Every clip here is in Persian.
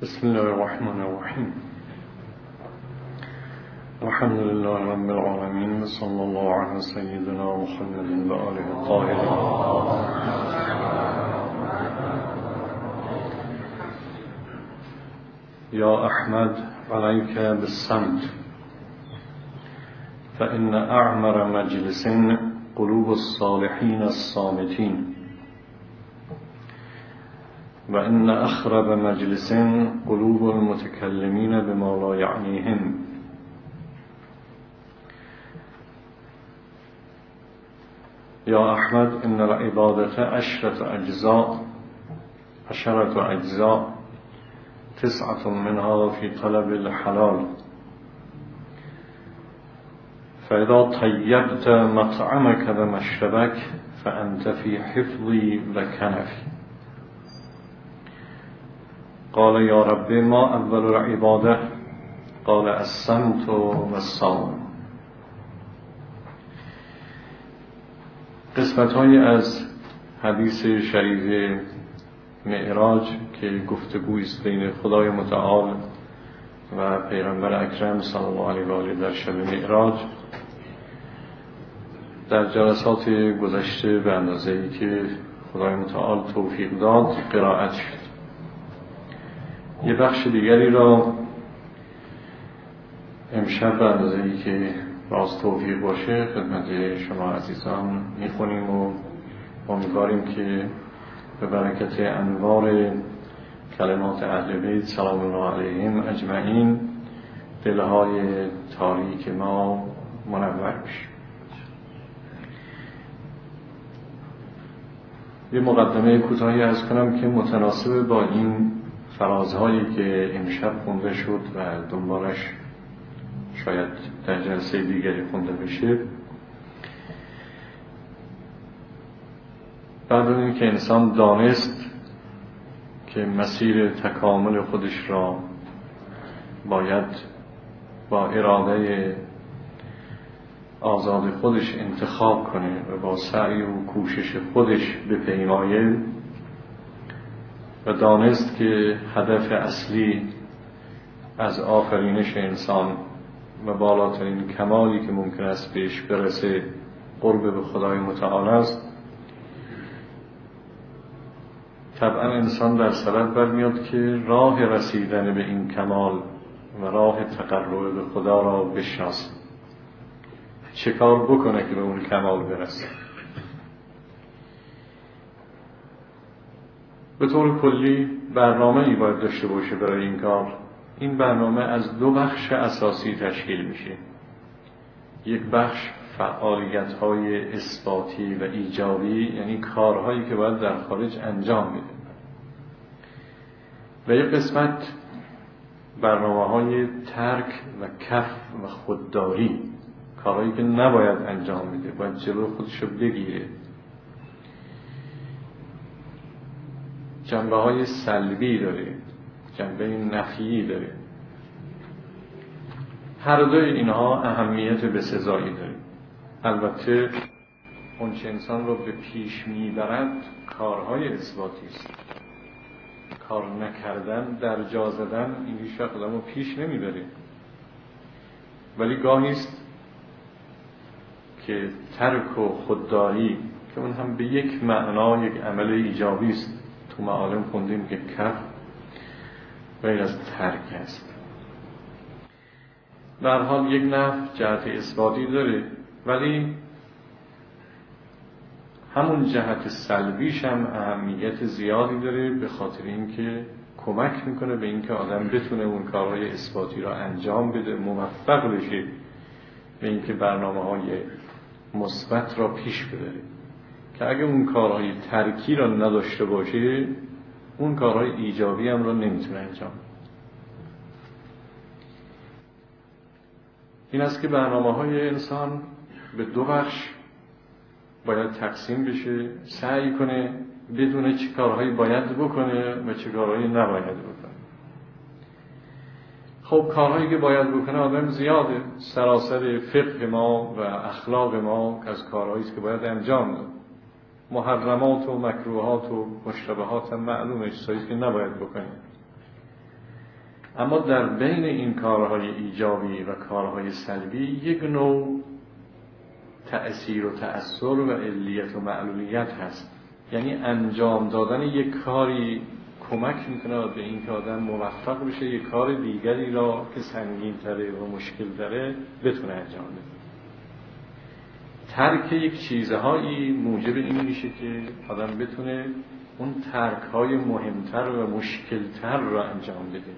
بسم الله الرحمن الرحیم. الحمد لله رب العالمین، صلی الله علی سیدنا محمد و آله الطاهرین. یا احمد علیک بالصمت فإن اعمر مجلس قلوب الصالحین الصامتین و ان اخرب مجلس قلوب المتکلمین بما لا یعنیهم. یا احمد ان العبادة عشرة اجزاء 9 منها في طلب الحلال، فاذا طیبت مطعمك و مشربك فانت في حفظي و کنفي. قال یا رب ما اول العبادة؟ قال الصمت والصوم. قسمت‌هایی از حدیث شریف معراج که گفتگویی است بین خدای متعال و پیغمبر اکرم صلی الله علیه و آله در شب معراج در جلسات گذشته به اندازه‌ای که خدای متعال توفیق داد قرائت شد. یه بخش دیگری را امشب به اندازه‌ای که راست توفیق باشه خدمت شما عزیزان میخونیم و امیدواریم که به برکت انوار کلمات اهل بیت سلام الله علیهم اجمعین دلهای تاریک ما منور بشه. یه مقدمه کوتاهی عرض کنم که متناسب با این فرازهایی که امشب خونده شد و دنبالش شاید در جلسه دیگری خونده بشه، بعد از اینکه انسان دانست که مسیر تکامل خودش را باید با اراده آزاد خودش انتخاب کنه و با سعی و کوشش خودش بپیمایه و دانست که هدف اصلی از آفرینش انسان و بالاترین کمالی که ممکن است بهش برسه قرب به خدای متعال است، طبعا انسان در صدد برمیاد که راه رسیدن به این کمال و راه تقرب به خدا را بشناسه، چه کار بکنه که به اون کمال برسه. به طور کلی برنامه‌ای باید داشته باشه برای این کار. این برنامه از 2 بخش اساسی تشکیل میشه. یک بخش فعالیت‌های اثباتی و ایجابی، یعنی کارهایی که باید در خارج انجام میده، و یک قسمت برنامه‌های ترک و کف و خودداری، کارهایی که نباید انجام میده، باید جلو خودشو بگیره. جنبه‌های سلبی داره، جنبه نفیی داره. هر دوی اینها اهمیت بسزایی داره. البته اون چه انسان رو به پیش میبرد کارهای اثباتی است. کار نکردن، در جا زدن، این هیچ وقت آدمو پیش نمیبره. ولی گاهی است که ترک و خودداری که اون هم به یک معنا یک عمل ایجابی است، تو معالم خوندیم که کف غیر از ترک است. به هر حال یک نفع جهت اثباتی داره، ولی همون جهت سلبیش هم اهمیت زیادی داره، به خاطر اینکه کمک میکنه به اینکه آدم بتونه اون کارهای اثباتی را انجام بده، موفق بشه به اینکه برنامه‌های مثبت را پیش ببره. که اگه اون کارهای ترکی را نداشته باشه، اون کارهای ایجابی هم را نمیتونه انجام. این است که برنامه‌های انسان به 2 بخش باید تقسیم بشه. سعی کنه بدونه چه کارهایی باید بکنه و چه کارهایی نباید بکنه. خب کارهایی که باید بکنه آدم زیاده. سراسر فقه ما و اخلاق ما از کارهایی است که باید انجام داد. محرمات و مکروهات و مشتبهات هم معلومه، چیزایی که نباید بکنیم. اما در بین این کارهای ایجابی و کارهای سلبی یک نوع تأثیر و تأثر و علیت و معلولیت هست. یعنی انجام دادن یک کاری کمک میکنه به این که آدم موفق بشه یک کار دیگری را که سنگین تره و مشکل تره بتونه انجام بده. ترک یک چیزهایی موجب این میشه که آدم بتونه اون ترک‌های مهمتر و مشکلتر را انجام بده.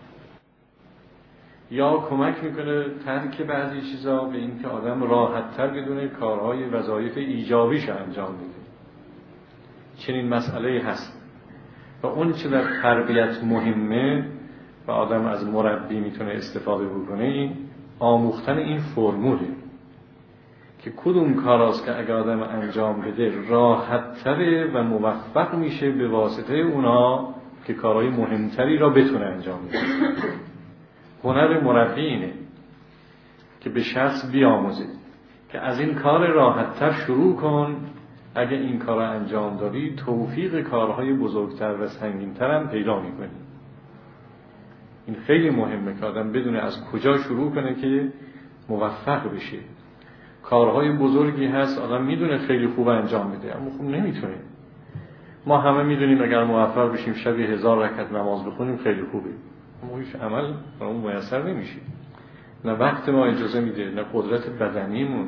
یا کمک میکنه ترک بعضی چیزها به این که آدم راحت‌تر بدونه کارهای وظایف ایجابیش انجام بده. چنین مسئله هست و اون چه در تربیت مهمه و آدم از مربی میتونه استفاده بکنه این آموختن این فرموله که کدوم کاراست که اگر آدم انجام بده راحت‌تره و موفق میشه به واسطه اونا که کارهای مهمتری را بتونه انجام بده. هنر مربی اینه که به شخص بیاموزه که از این کار راحت‌تر شروع کن، اگه این کار را انجام دادی توفیق کارهای بزرگتر و سنگین‌تر هم پیدا می‌کنی. این خیلی مهمه که آدم بدونه از کجا شروع کنه که موفق بشه. کارهای بزرگی هست آدم میدونه خیلی خوب انجام میده اما خوب نمیتونه. ما همه میدونیم اگر موفق بشیم شبی 1000 رکعت نماز بخونیم خیلی خوبه، اما هیچ عمل برامون میسر نمیشه. نه وقت ما اجازه میده، نه قدرت بدنیمون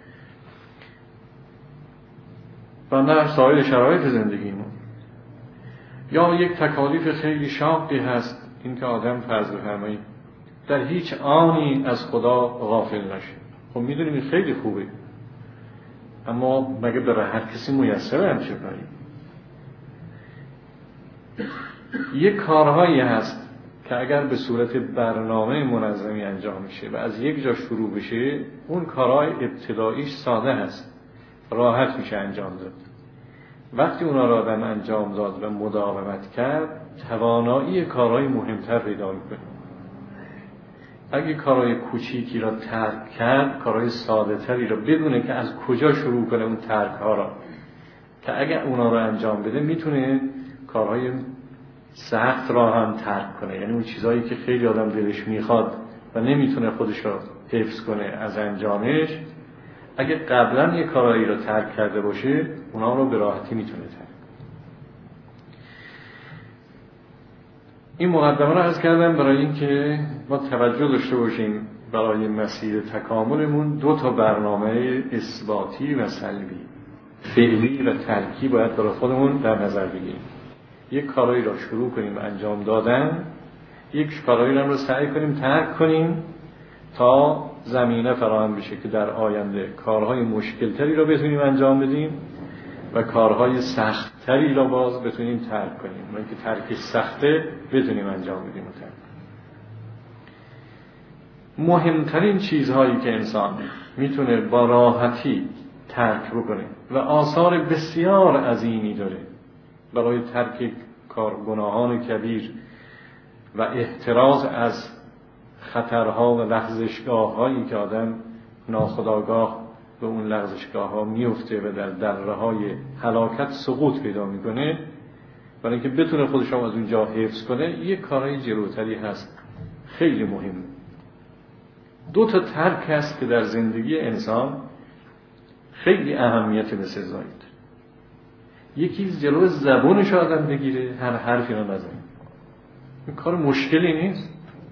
و نه سایر شرایط زندگیمون. یا یک تکالیف خیلی شاقی هست این که آدم فرض بفرمایید در هیچ آنی از خدا غافل نشه. خب میدونیم این خیلی خوبه اما مگه برای هر کسی میسره همچه کاری؟ یک کارهایی هست که اگر به صورت برنامه منظمی انجام میشه و از یک جا شروع بشه اون کارهای ابتداییش ساده هست، راحت میشه انجام داد. وقتی اونا را آدم انجام داد و مداومت کرد توانایی کارهای مهمتر پیدا میکنه. اگه کارهای کوچیکی را ترک کرد کارهای ساده تری را بدونه که از کجا شروع کنه اون ترک ها را، که اگه اونا را انجام بده میتونه کارهای سخت را هم ترک کنه. یعنی اون چیزهایی که خیلی آدم دلش میخواد و نمیتونه خودش را حفظ کنه از انجامش، اگه قبلا یک کارهایی را ترک کرده باشه اونا را به راحتی میتونه ترک. این مقدمه را عرض کردم برای این که ما توجه داشته باشیم برای مسیر تکاملمون 2 برنامه اثباتی و سلبی، فعلی و ترکی باید برای خودمون در نظر بگیریم. یک کارایی را شروع کنیم انجام دادن، یک کارایی را سعی کنیم ترک کنیم تا زمینه فراهم بشه که در آینده کارهای مشکلتری را بتونیم انجام بدیم و کارهای سخت‌تری را باز بتونیم ترک کنیم. اون که ترکش سخته بتونیم انجام بدیم و ترک. مهمترین چیزهایی که انسان میتونه با راحتی ترک بکنه و آثار بسیار عظیمی داره برای ترک گناهان کبیر و احتراز از خطرها و لغزشگاه هایی که آدم ناخودآگاه به اون لغزشگاه ها میفته و در دره های هلاکت سقوط پیدا میکنه، برای اینکه بتونه خودش از اونجا حفظ کنه یک کارهای جلوتری هست خیلی مهم. 2 ترک هست که در زندگی انسان خیلی اهمیت بسزایی داره. یکی جلو زبونش آدم بگیره، هر حرفی رو نزنه. این کار مشکلی نیست،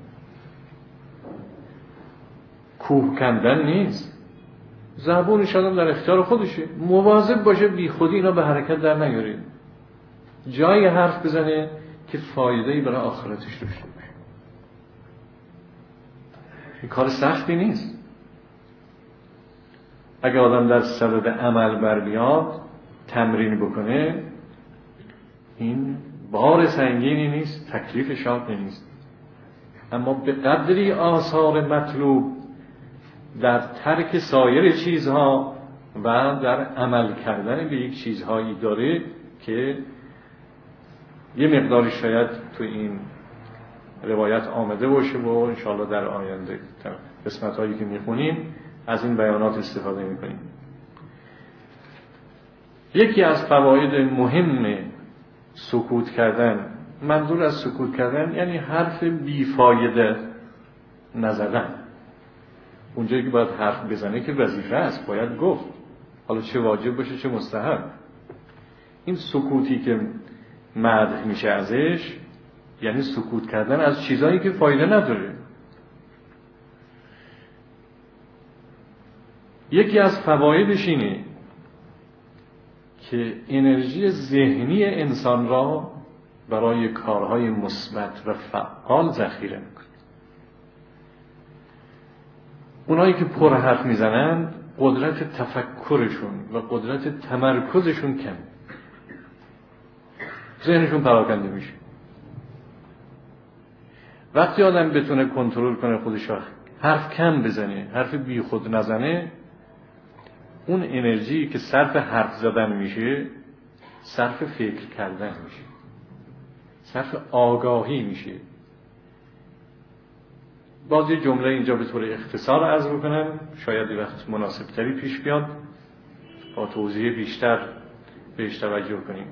کوه کندن نیست. زبونش آدم در اختیار خودشه، مواظب باشه بی خودی اینا به حرکت در نیاره. جای حرف بزنه که فایده‌ای برای آخرتش داشته باشه. این کار سختی نیست. اگه آدم در صدد عمل بر بیاد تمرین بکنه این بار سنگینی نیست، تکلیف شاقی نیست، اما به قدری آثار مطلوب در ترک سایر چیزها و در عمل کردن به یک چیزهایی داره که یه مقداری شاید تو این روایت آمده باشه و انشاءالله در آینده قسمت هایی که میخونیم از این بیانات استفاده میکنیم. یکی از فواید مهم سکوت کردن منظور از سکوت کردن یعنی حرف بیفایده نزدن. اونجایی که باید حرف بزنه که وظیفه است، باید گفت، حالا چه واجب باشه چه مستحب. این سکوتی که مدح میشه ازش یعنی سکوت کردن از چیزایی که فایده نداره. یکی از فوایدش اینه که انرژی ذهنی انسان را برای کارهای مثبت و فعال ذخیره میکنه. اونایی که پر حرف میزنن قدرت تفکرشون و قدرت تمرکزشون کم، ذهنشون پراکنده میشه. وقتی آدم بتونه کنترل کنه خودش، حرف کم بزنه، حرف بی خود نزنه، اون انرژی که صرف حرف زدن میشه صرف فکر کردن میشه، صرف آگاهی میشه. باز یه جمله اینجا به طور اختصار عرض بکنم، شاید یه وقت مناسب تری پیش بیاد با توضیح بیشتر بهش توجه کنیم.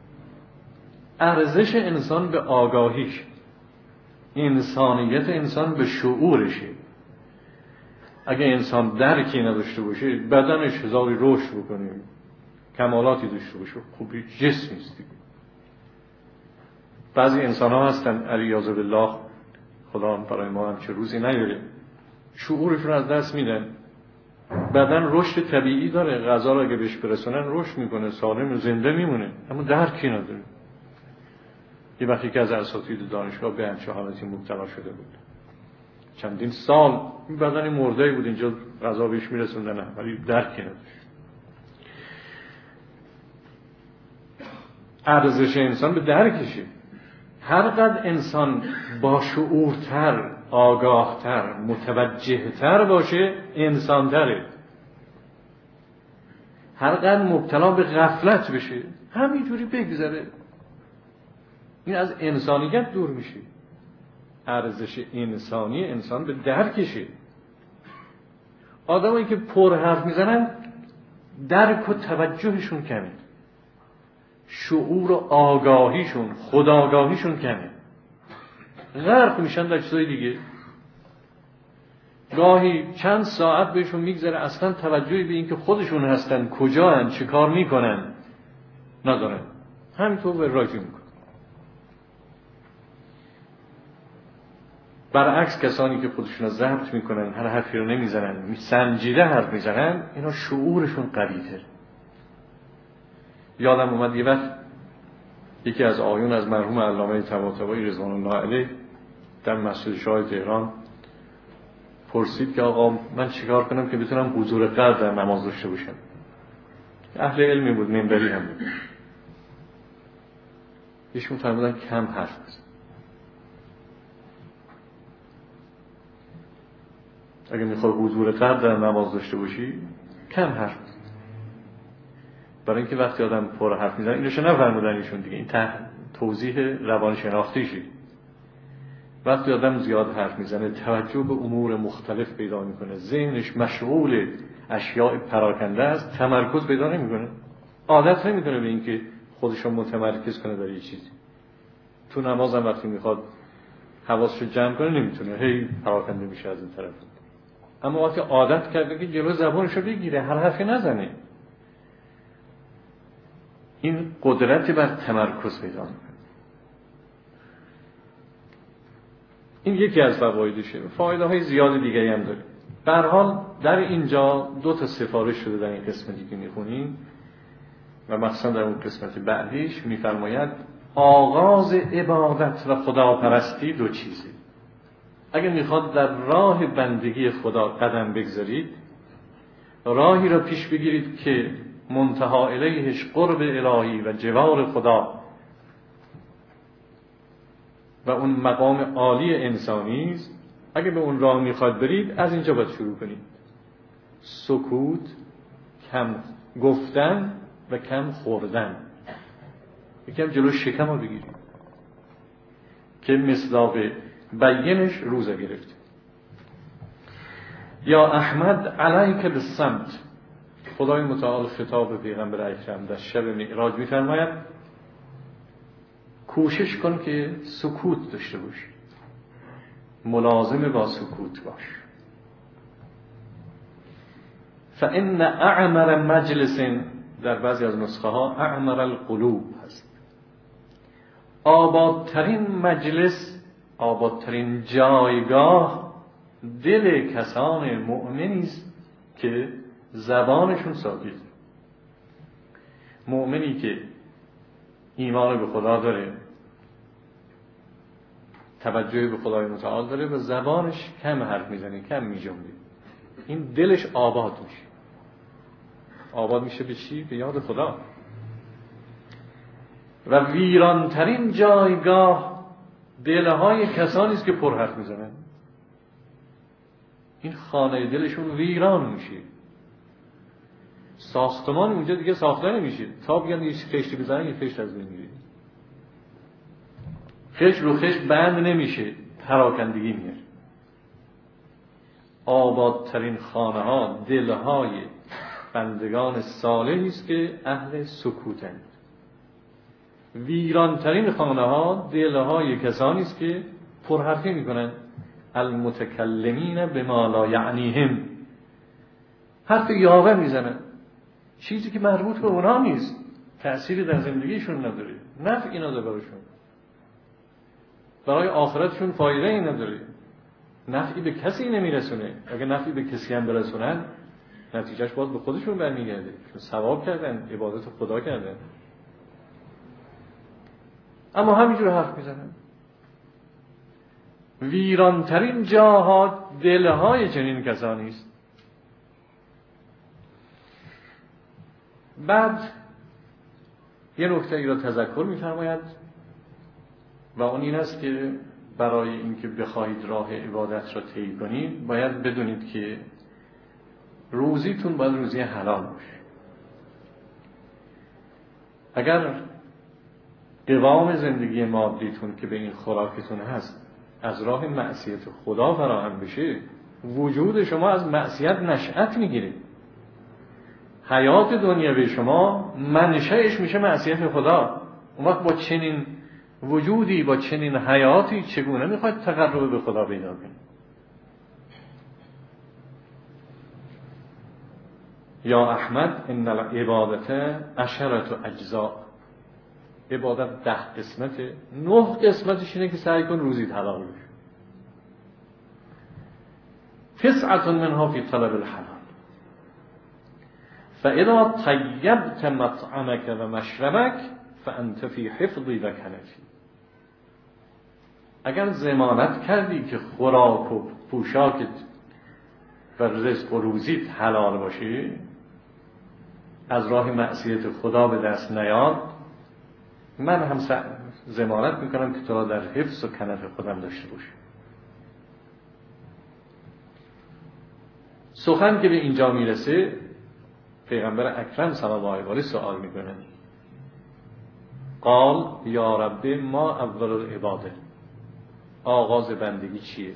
ارزش انسان به آگاهیش، انسانیت انسان به شعورشه. اگه انسان درکی نداشته باشه، بدنش هزاری رشد بکنه، کمالاتی داشته باشه، خوبی جسم نیست. بعضی انسان ها هستن علیاذ بالله، خدا برای ما هم چه روزی نیاره، شعورشون از دست میدن. بدن رشد طبیعی داره، غذا رو اگه بهش برسونن رشد میکنه، سالم و زنده میمونه، اما درکی نداره. یه وقتی که از اساتید دانشگاه به همچه حالتی مبتلا شده بود، چندین سال این بدن مرده بود، اینجا غذا بهش میرسوندن ولی درکی نداشت. ارزش انسان به درکشه. هر قدر انسان با شعورتر، آگاهتر، متوجهتر باشه، انسانتره. هر قدر مبتلا به غفلت بشه، همینجوری بگذره، این از انسانیت دور میشه. ارزش انسانی انسان به درکشه. آدمایی که پر حرف میزنن درک و توجهشون کمه، شعور و آگاهیشون، خودآگاهیشون کمه، غرق میشن در چیزای دیگه. گاهی چند ساعت بهشون میگذره اصلا توجهی به این که خودشون هستن، کجا هن، چه کار میکنن ندارن، همینطور به راجی میکنن. برعکس کسانی که خودشون رو ضبط میکنن، هر حرفی رو نمیزنن، سنجیده حرف میزنن، اینا شعورشون قوی‌تره. یادم اومد یه وقت یکی از آیون از مرحوم علامه طباطبایی رضوان الله علیه در مسجد شاه تهران پرسید که آقا من چیکار کنم که بتونم حضور قلب در نماز داشته باشم. اهل علمی بود، منبری هم بود. ایشون فرمودن کم حرف بزن. اگه میخوای حضور قلب در نماز داشته باشی کم حرف بزن. برای اینکه وقتی آدم پر حرف میزنه، اینوشو نفرمودن ایشون دیگه، این توضیح روانشناختیشه. وقتی آدم زیاد حرف میزنه توجه به امور مختلف پیدا میکنه، ذهنش مشغول اشیاء پراکنده است، تمرکز پیدا نمیکنه، عادت نمیکنه به اینکه خودشو متمرکز کنه در یه چیزی. تو نماز هم وقتی میخواد حواسشو جمع کنه نمیتونه، هی پراکنده میشه از این طرف. اما وقتی عادت کرده که جلو زبانشو بگیره، هر حرفی نزنه، این قدرتی بر تمرکز پیدا میکنه. این یکی از فوایدشه. فایده های زیاد دیگه هم داره. به هر حال در اینجا دو تا سفارش شده در این قسمتی که میخونیم و مخصوصا در اون قسمت بعدیش میفرماید آغاز عبادت و خداپرستی دو چیزه. اگر میخواد در راه بندگی خدا قدم بگذارید، راهی را پیش بگیرید که منتها الیهش قرب الهی و جوار خدا و اون مقام عالی انسانی است. اگه به اون راه میخواد برید، از اینجا باید شروع کنید. سکوت، کم گفتن و کم خوردن. یکم جلو شکم رو بگیرید که مصداق بیانش روزه گرفت. یا احمد علیک بالصمت. خدای متعال خطاب پیغمبر اکرم در شب معراج میفرماید کوشش کن که سکوت داشته باش، ملازم با سکوت باش. فإن اعمر مجلس، در بعضی از نسخه ها اعمر القلوب هست، آبادترین مجلس، آبادترین جایگاه دل کسان مؤمنی است که زبانشون ثابت. مؤمنی که ایمان به خدا داره، توجه به خدای متعال داره و زبانش کم حرف میزنه، کم میجنبه، این دلش آباد میشه. آباد میشه به چی؟ به یاد خدا. و ویرانترین جایگاه دلهای کسانی است که پر حرف میزنن، این خانه دلشون ویران میشه. ساختمان اونجا دیگه ساخته نمیشه، تا بگن یه خشتی بزنن یه خشت از بین میره، خشت رو خشت بند نمیشه، پراکندگی میاره. آبادترین خانه ها دلهای بندگان صالحی است که اهل سکوتند. ویرانترین خانه ها دلهای کسانی است که پرحرفی میکنن، المتکلمین بما لا یعنیهم، حرف یاوه میزنن، چیزی که مربوط به اونا نیست، تأثیری در زندگیشون نداره، نفعی نداره براشون، برای آخرتشون فایده ای نداره، نفعی به کسی نمیرسونه. اگه نفعی به کسی هم برسونن نتیجهش باید به خودشون برمیگرده، چون ثواب کردن، عبادت خدا کردن، اما همینجور حرف میزنن. ویرانترین جاها دلهای چنین کسانی است. بعد یه نکته ای را تذکر می‌فرماید و اون این است که برای اینکه بخواهید راه عبادت را طی کنید باید بدونید که روزیتون باید روزی حلال باشه. اگر قوام زندگی مادیتون که به این خوراکتون هست از راه معصیت خدا فراهم بشه، وجود شما از معصیت نشأت میگیره. حیات دنیوی شما منشأش میشه معصیت خدا. اون وقت با چنین وجودی، با چنین حیاتی چگونه میخواید تقرب به خدا پیدا کنید؟ یا احمد ان العبادت 10 اجزاء، عبادت 10 قسمته، 9 قسمتش اینه که سعی کن روزی حلال بشه. 9 منها فی طلب الحلال، فاذا طیبت مطعمک و مشربک فانت فی حفظی و کنفی. اگر ضمانت کردی که خوراک و پوشاکت و رزق و روزیت حلال باشه، از راه معصیت خدا به دست نیاد، من هم ضمانت میکنم که تو را در حفظ و کنف خودم داشته باشه. سخن که به اینجا میرسه، پیغمبر اکرم صلی الله علیه و آله سوال میکنه، قال یا رب ما اول العباده، آغاز بندگی چیه؟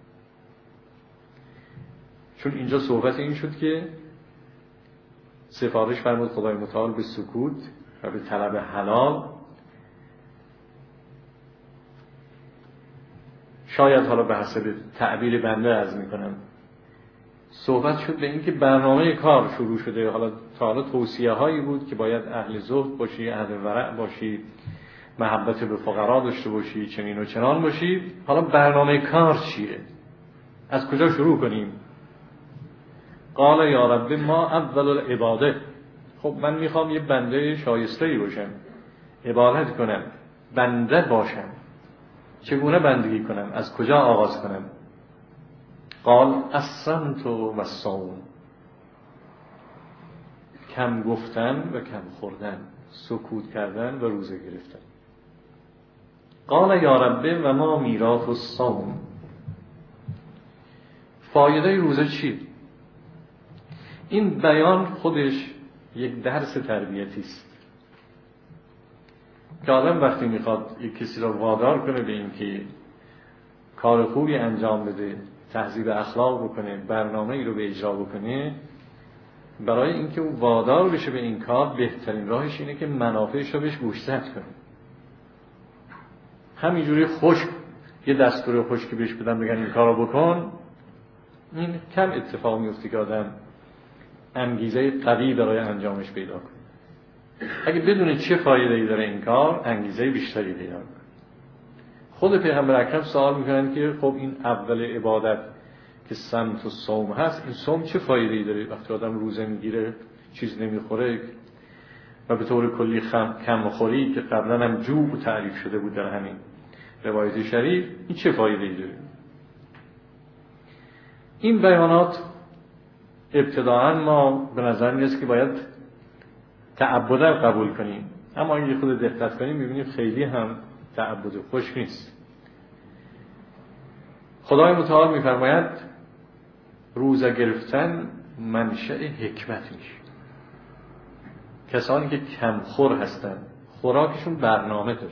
چون اینجا صحبت این شد که سفارش فرمود خدای متعال به سکوت و به طلب حلال. شاید حالا به حسب تعبیر بنده عرض میکنم، صحبت شد به این که برنامه کار شروع شده. حالا تا حالا توصیه هایی بود که باید اهل زهد باشی، اهل ورع باشی، محبت به فقرا داشته باشی، چنین و چنان باشی. حالا برنامه کار چیه؟ از کجا شروع کنیم؟ قال یا رب ما اول العباده. خب من میخوام یه بنده شایسته‌ای باشم، عبادت کنم، بنده باشم. چگونه بندگی کنم؟ از کجا آغاز کنم؟ قال الصمت و الصوم، کم گفتن و کم خوردن، سکوت کردن و روزه گرفتن. قال یا رب و ما میراث الصوم، فایده روزه چی؟ این بیان خودش یک درس تربیتی است که آدم وقتی میخواد یک کسی را وادار کنه به این که کار خوبی انجام بده، تهذیب اخلاق بکنه، برنامه‌ای رو به اجرا بکنه، برای اینکه او وادار بشه به این کار بهترین راهش اینه که منافعش رو بهش گوشزد کنه. همینجوری خشک یه دستور خشکی بهش بدن بگن این کارو بکن، این کم اتفاق میفته که آدم انگیزه قوی برای انجامش پیدا کنه. اگه بدونه چه فایده‌ای داره این کار، انگیزه بیشتری پیدا کنه. خود پیغمبر اکرم سوال میکنن که خب این اول عبادت که صمت و صوم هست، این صوم چه فایده‌ای داره؟ وقتی آدم روزه میگیره چیز نمیخوره و به طور کلی کم خوری که قبلا هم جوع تعریف شده بود در همین روایت شریف، این چه فایده‌ای داره؟ این بیانات ابتداعاً ما به نظر میاد که باید تعبداً قبول کنیم، اما اگه خود دقت کنیم میبینیم خیلی هم تعبد خوش نیست. خدای متعال میفرماید روزه گرفتن منشأ حکمت میشه. کسانی که کمخور هستن خوراکشون برنامه داره.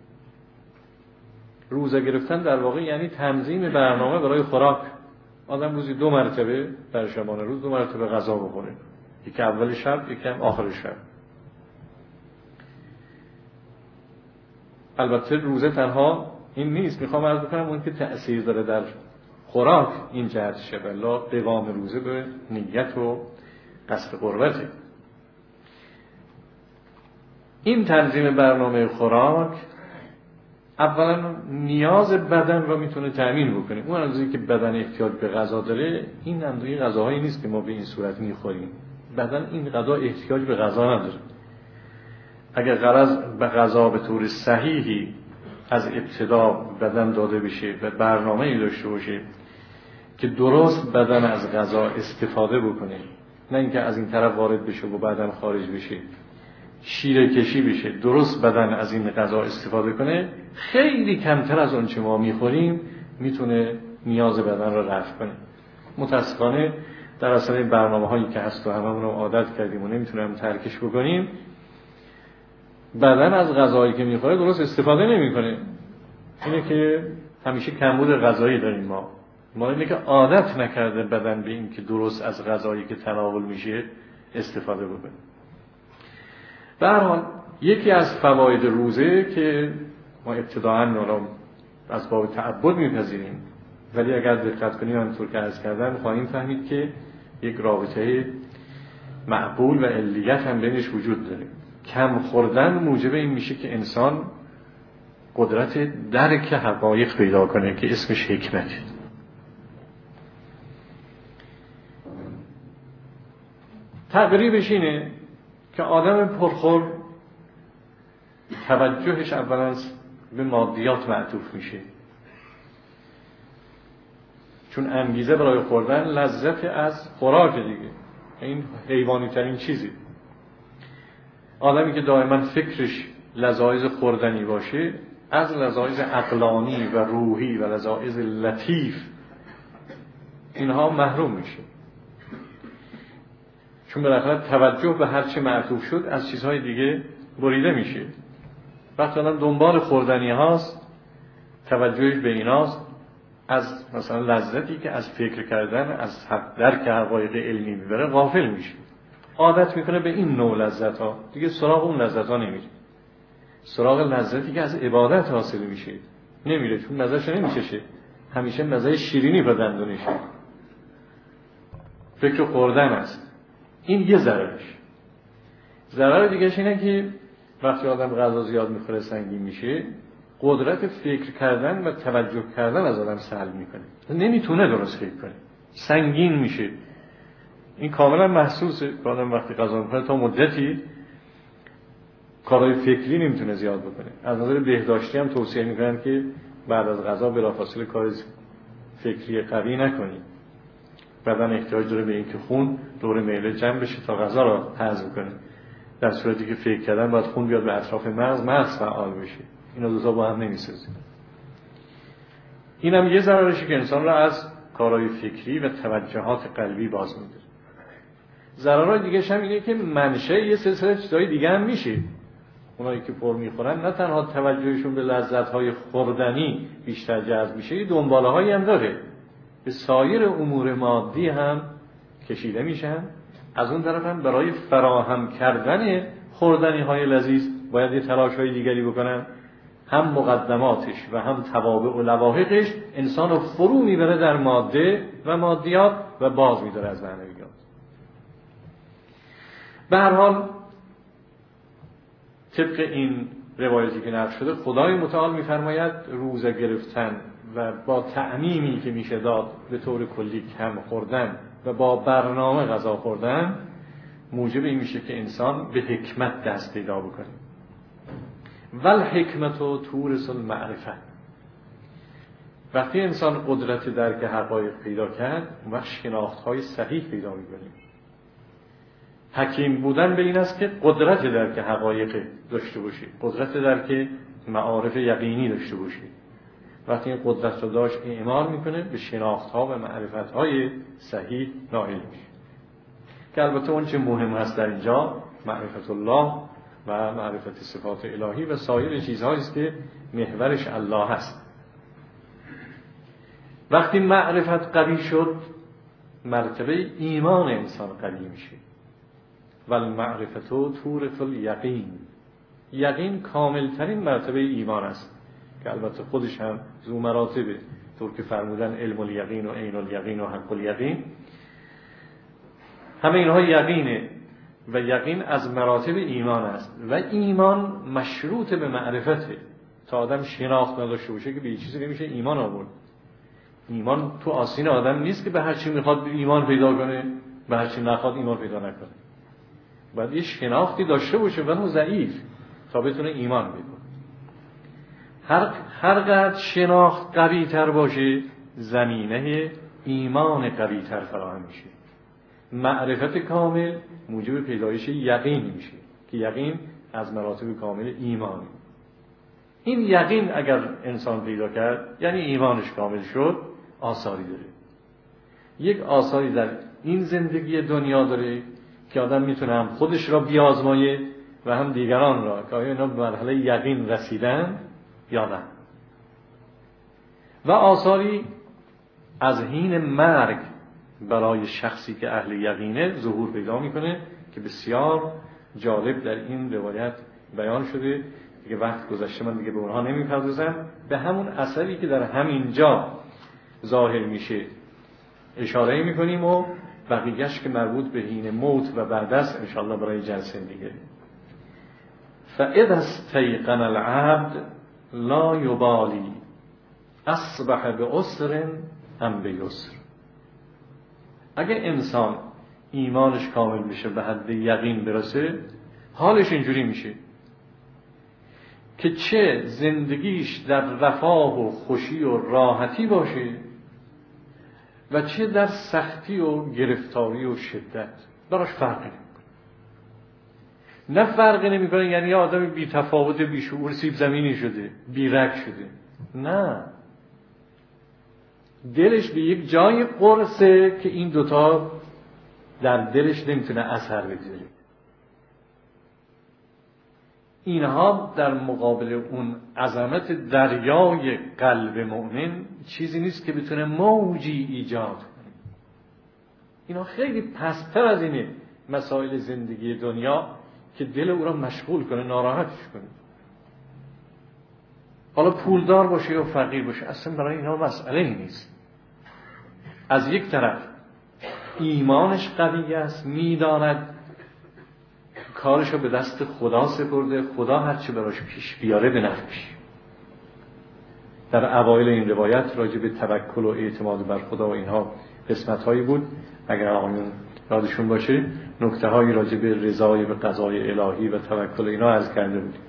روزه گرفتن در واقع یعنی تنظیم برنامه برای خوراک. آدم روزی 2 مرتبه در شبانه روز 2 مرتبه غذا بخوره، یکی اول شب یکی هم آخر شب. البته روزه تنها این نیست، میخوام عرض بکنم اون که تأثیر داره در خوراک این جهتشه، بلا قوام روزه به نیت و قصد قربته. این تنظیم برنامه خوراک اولا نیاز بدن رو میتونه تأمین بکنه. اون اندازه‌ای که بدن احتیاج به غذا داره، این اندازه غذاهایی نیست که ما به این صورت میخوریم. بدن این غذا احتیاج به غذا نداره. اگر غرض به غذا به طور صحیحی از ابتدا بدن داده بشه و برنامه‌ای داشته باشه که درست بدن از غذا استفاده بکنه، نه اینکه از این طرف وارد بشه و بعداً خارج بشه، شیره کشی بشه، درست بدن از این غذا استفاده کنه، خیلی کمتر از اون چه ما میخوریم میتونه نیاز بدن رو رفع کنه. متاسفانه در اصل این برنامه‌هایی که هست و هممون رو عادت کردیم و نمیتونیم ترکش بکنیم، بدن از غذایی که میخوره درست استفاده نمیکنه. اینه که همیشه کمبود غذایی داریم ما اینه که عادت نکرده بدن به این که درست از غذایی که تناول میشه استفاده بکنه. به هر حال یکی از فواید روزه که ما ابتداءً از باب تعبد میپذیریم، ولی اگر دقت کنیم همونطور که عرض کردم خواهیم فهمید که یک رابطه معقول و علیت هم بینش وجود داره. کم خوردن موجب این میشه که انسان قدرت درک حقایق پیدا کنه که اسمش حکمت. تقریبش اینه که آدم پرخور توجهش اولا به مادیات معطوف میشه، چون انگیزه برای خوردن لذت از خوراک دیگه، این حیوانی ترین چیزی. آدمی که دائما فکرش لذایذ خوردنی باشه، از لذایذ عقلانی و روحی و لذایذ لطیف اینها محروم میشه، چون بالاخره توجه به هر چه معطوف شد از چیزهای دیگه بریده میشه. وقتی آدم دنبال خوردنی هاست، توجهش به ایناست، از مثلا لذتی که از فکر کردن از درک حقایق علمی میبره غافل میشه، عادت میکنه به این نوع لذت ها، دیگه سراغ اون لذت ها نمیره، سراغ لذتی که از عبادت حاصل میشه نمیره، چون مزه‌شو نمیچشه، همیشه مزه شیرینی به دندونشه، فکر خوردن است. این یه ضررش. ضرر دیگه‌ش اینه که وقتی آدم غذا زیاد میخوره سنگین میشه، قدرت فکر کردن و توجه کردن از آدم سلب میکنه، نمیتونه درست فکر کنه، سنگین میشه. این کاملا محسوسه. آدم وقتی غذا میخوره تا مدتی کارهای فکری نمیتونه زیاد بکنه. از نظر بهداشتی هم توصیه میکنن که بعد از غذا بلافاصله کار فکری قوی نکنی. بدن احتیاج داره به این که خون دور معده جمع بشه تا غذا را هضم کنه، در صورتی که فکر کردن باید خون بیاد به اطراف مغز فعال بشه. اینا دو تا با هم نمیسازه. اینم یه ضررشه که انسان را از کارهای فکری و توجهات قلبی باز می‌داره. ضررهای دیگه‌ش هم اینه که منشأ یه سلسله چیزهای دیگه هم میشه. اونایی که پر میخورن نه تنها توجهشون به لذت‌های خوردنی بیشتر جذب میشه، یه دنباله‌هایی هم داره، به سایر امور مادی هم کشیده میشن. از اون طرف هم برای فراهم کردن خوردنی‌های لذیذ باید یه تلاش‌های دیگری بکنن. هم مقدماتش و هم توابع و لواحقش انسان رو فرو میبره در ماده و مادیات و باز میداره از معنویات. به هر حال طبق این روایتی که نقل شده خدای متعال میفرماید روزه گرفتن و با تعمیمی که میشه داد به طور کلی کم خوردن و با برنامه غذا خوردن موجب این میشه که انسان به حکمت دست پیدا بکنه. ول حکمت و تورث المعرفه. وقتی انسان قدرت درک حقایق پیدا کرد اون وقت شناخت‌های صحیح پیدا می‌کنه. حکیم بودن به این است که قدرت درک حقایق داشته باشی، قدرت درک معارف یقینی داشته باشی. وقتی این قدرت رو داشت اعمال میکنه به شناخت‌ها و معرفت‌های صحیح نائل میشه. که البته اون چه مهم هست در اینجا معرفت الله و معرفت صفات الهی و سایر چیزهایی است که محورش الله هست. وقتی معرفت قوی شد مرتبه ایمان انسان قوی میشه. والمعرفت تورث الیقین. یقین کاملترین مرتبه ایمان است که البته خودش هم ذو مراتبه، طور که فرمودن علم الیقین و عین الیقین و حق الیقین. همه اینها یقینه و یقین از مراتب ایمان است و ایمان مشروط به معرفته. تا آدم شناخت نداشته باشه که به چیزی نمیشه ایمان آورد. ایمان تو آستین آدم نیست که به هر چی میخواد ایمان پیدا کنه، به هر چی نخواد ایمان پیدا نکنه. باید یه شناختی داشته باشه ولو ضعیف تا بتونه ایمان پیدا. هر قدر شناخت قوی تر باشه زمینه ایمان قوی تر فراهم میشه. معرفت کامل موجب پیدایش یقین میشه که یقین از مراتب کامل ایمانه. این یقین اگر انسان پیدا کرد یعنی ایمانش کامل شد آثاری داره. یک آثاری در این زندگی دنیا داره که آدم میتونه هم خودش را بیازمایه و هم دیگران را که آیا اینا به مرحله یقین رسیدن یا نه. و آثاری از حین مرگ برای شخصی که اهل یقینه ظهور پیدا میکنه که بسیار جالب در این روایت بیان شده. دیگه وقت گذشته من دیگه به اونها نمیپردازم. به همون اثری که در همین جا ظاهر میشه اشاره میکنیم و بقیه‌اش که مربوط به حین موت و بعد است انشاءالله برای جلسه دیگه. فاذا استيقن العبد لا يبالي اصبح بعسر ام بیسر. اگه انسان ایمانش کامل بشه به حد یقین برسه حالش اینجوری میشه که چه زندگیش در رفاه و خوشی و راحتی باشه و چه در سختی و گرفتاری و شدت براش فرقی نمیکنه. نه فرقی نمیکنه یعنی آدم بی تفاوت بی شعور سیب زمینی شده بی رگ شده، نه، دلش به یک جای قرصه که این دوتا در دلش نمیتونه اثر بگذاره. اینها در مقابل اون عظمت دریای قلب مؤمن چیزی نیست که بتونه موجی ایجاد کنه. اینا خیلی پستر از اینه مسائل زندگی دنیا که دل او را مشغول کنه، ناراحتش کنه. حالا پولدار باشه یا فقیر باشه اصلا برای اینا مسئله نیست. از یک طرف ایمانش قوی است، میداند کارشو به دست خدا سپرده، خدا هرچی براش پیش بیاره به نفعش. در اوایل این روایت راجع به توکل و اعتماد بر خدا و اینها قسمت‌هایی بود، اگر آقایون یادشون باشه نکته‌هایی راجع به رضای به قضای الهی و توکل اینا عرض کرده بود.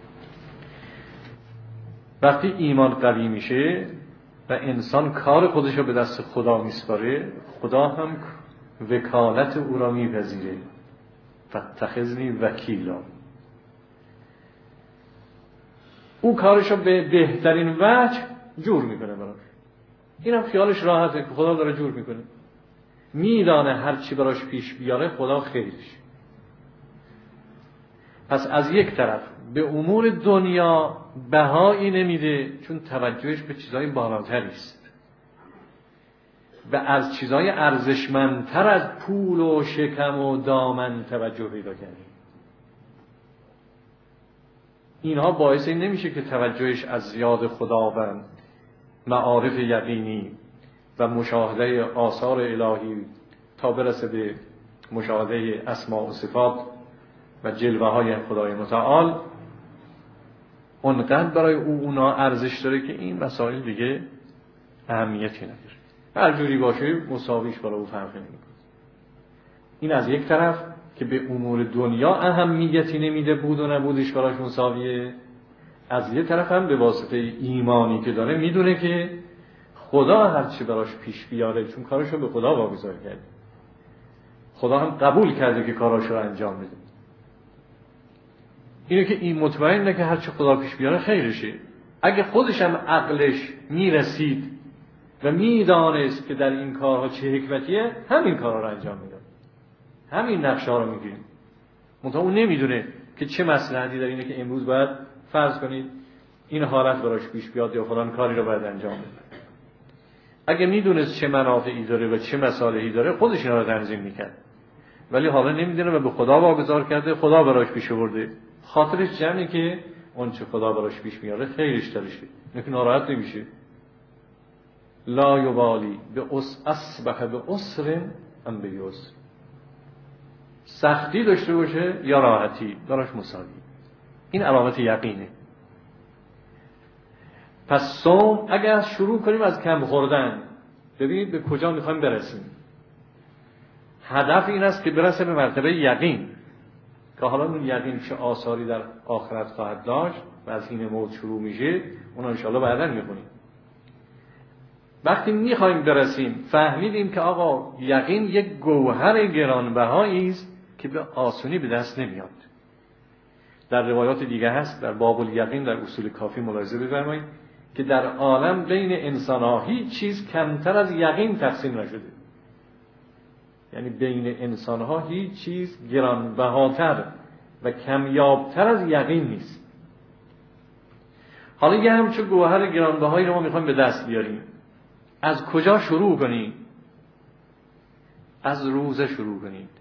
وقتی ایمان قوی میشه و انسان کار خودشو به دست خدا میسپاره، خدا هم وکالت او را میپذیره. فاتخذنی وکیلا. او کارشو به بهترین وجه جور میکنه براش. اینم خیالش راحته که خدا داره جور میکنه. میدانه هر چی براش پیش بیاره خدا خیرش. پس از یک طرف به امور دنیا بهایی نمیده چون توجهش به چیزای بالاتری است و از چیزای ارزشمندتر از پول و شکم و دامن توجه پیدا کرده. اینها باعث این نمیشه که توجهش از یاد خدا و معارف یقینی و مشاهده آثار الهی تا برسه به مشاهده اسماء و صفات و جلوه های خدای متعال اونقدر برای اونا ارزش داره که این مسائل دیگه اهمیتی نداره. هر جوری باشه مساویش برای او فرقی نمیکنه. این از یک طرف که به امور دنیا اهمیتی نمیده، بود و نبودش براش مساویه. از یک طرف هم به واسطه ایمانی که داره میدونه که خدا هرچی براش پیش بیاره، چون کارشو به خدا واگذار کرده، خدا هم قبول کرده که کاراشو رو انجام بده. اینه که این مطمئنه که هرچی خدا پیش بیاره خیرشه. اگه خودش هم عقلش میرسید و میدانست که در این کارها چه حکمتیه، همین کارها رو انجام میداد، همین نقشه ها رو میگیریم. منتها اون نمیدونه که چه مصلحتی در اینه که امروز باید فرض کنید این حالت براش پیش بیاد یا فلان کاری رو باید انجام بده. اگه میدونست چه منافعی داره و چه مصالحی داره، خودش اینا رو تنظیم میکرد. ولی حالا نمیدونه و به خدا واگذار کرده، خدا براش پیش آورده. خاطرش جمعه که اون چه خدا براش پیش میاره خیرش دارشه، اینکه ناراحت نمیشه. لا یبالی به اصبح به عسر ام به یسر، سختی داشته باشه یا راحتی براش مساوی. این علامت یقینه. پس صوم اگر از شروع کنیم از کم خوردن، ببینید به کجا میخوایم برسیم. هدف این است که برسه به مرتبه یقین، که حالا اون یقین چه آثاری در آخرت خواهد داشت و از این موت شروع میشه، اون انشاءالله بعدا میخونیم. وقتی میخوایم برسیم فهمیدیم که آقا یقین یک گوهر گرانبهایی است که به آسونی به دست نمیاد. در روایات دیگه هست، در باب الیقین در اصول کافی ملاحظه بفرمایید که در عالم بین انسان‌ها هیچ چیز کمتر از یقین تقسیم نشده. یعنی بین انسان‌ها هیچ چیز گرانبهاتر و کمیابتر از یقین نیست. حالا یه همچون گوهر گرانبهایی رو ما میخوایم به دست بیاریم. از کجا شروع کنیم؟ از روزه شروع کنید.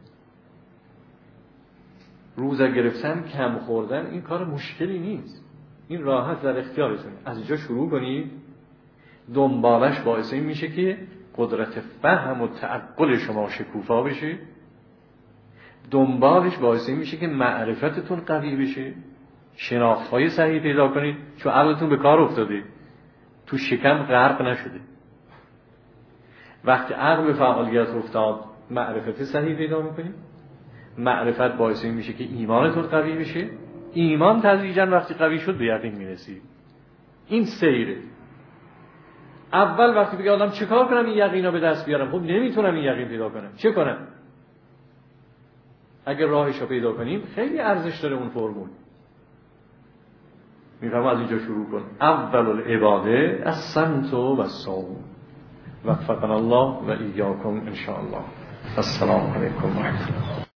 روزه گرفتن، کم خوردن، این کار مشکلی نیست، این راحت در اختیارتونه. از اینجا شروع کنید، دنبالش باعث این میشه که قدرت فهم و تعقل شما شکوفا بشه، دنبالش باعث این میشه که معرفتتون قوی بشه، شناخت‌های صحیح پیدا کنید، چون عقلتون به کار افتاده، تو شکم غرق نشده. وقتی عقل به فعالیت افتاد، معرفت صحیح پیدا میکنید، معرفت باعث این میشه که ایمانتون قوی بشه، ایمان تدریجاً وقتی قوی شد به یقین میرسید. این سیره. اول وقتی بگه آدم چه کار کنم این یقین رو به دست بیارم، خب نمیتونم این یقین پیدا کنم، چه کنم؟ اگر راهش رو پیدا کنیم خیلی ارزش داره اون فرمول. میفهم از اینجا شروع کن. اول العباده الصمت و الصوم. وفقنا الله و ایاکم ان شاء الله. السلام علیکم و رحمت الله.